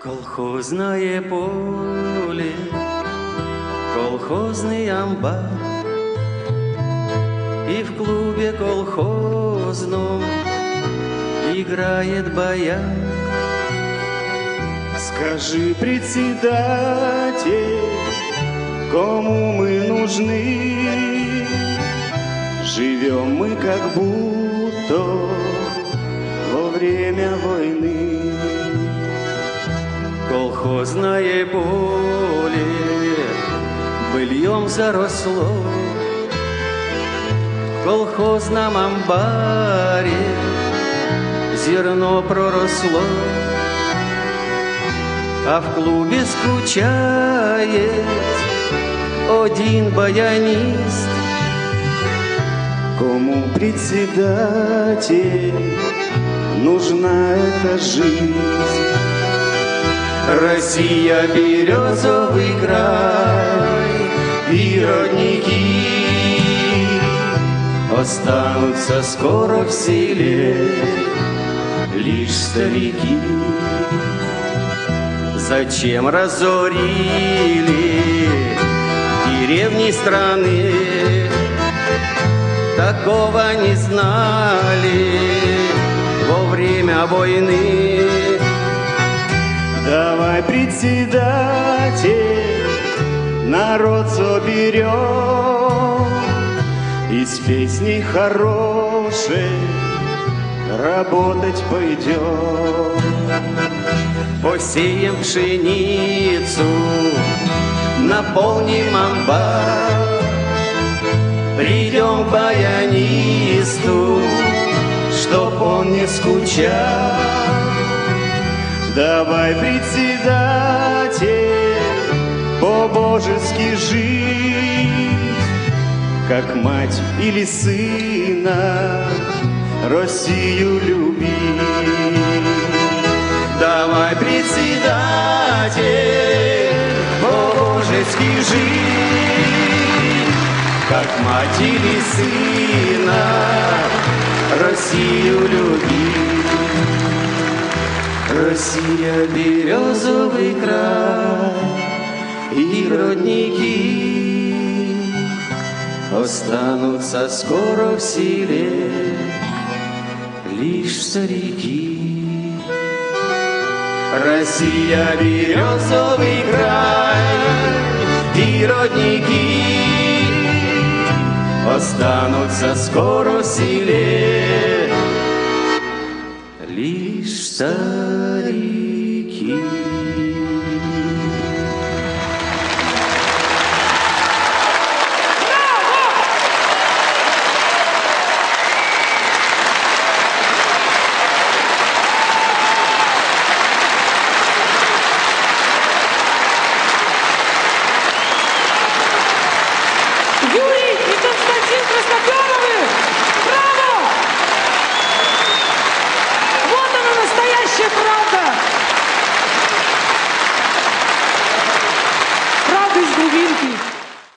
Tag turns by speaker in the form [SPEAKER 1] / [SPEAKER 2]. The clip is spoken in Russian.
[SPEAKER 1] Колхозное поле, колхозный амбар, и в клубе колхозном играет баян.
[SPEAKER 2] Скажи, председатель, кому мы нужны? Живем мы как будто во время войны.
[SPEAKER 1] Колхозное поле быльем заросло, в колхозном амбаре зерно проросло, а в клубе скучает один баянист.
[SPEAKER 2] Кому, председатель, нужна эта жизнь?
[SPEAKER 1] Россия, березовый край и родники останутся скоро в селе лишь старики. Зачем разорили деревни страны? Такого не знали во время войны.
[SPEAKER 2] Давай, председатель, народ соберем и с песней хорошей работать пойдем.
[SPEAKER 1] Посеем пшеницу, наполним амбар, придем к баянисту, чтоб он не скучал.
[SPEAKER 2] Давай, председатель, по-божески жить, как мать или сына Россию любить.
[SPEAKER 1] Давай, председатель, по-божески жить, как мать или сына Россию любить. Россия, березовый край и родники останутся скоро в селе лишь старики. Россия, березовый край и родники останутся скоро в селе лишь старики.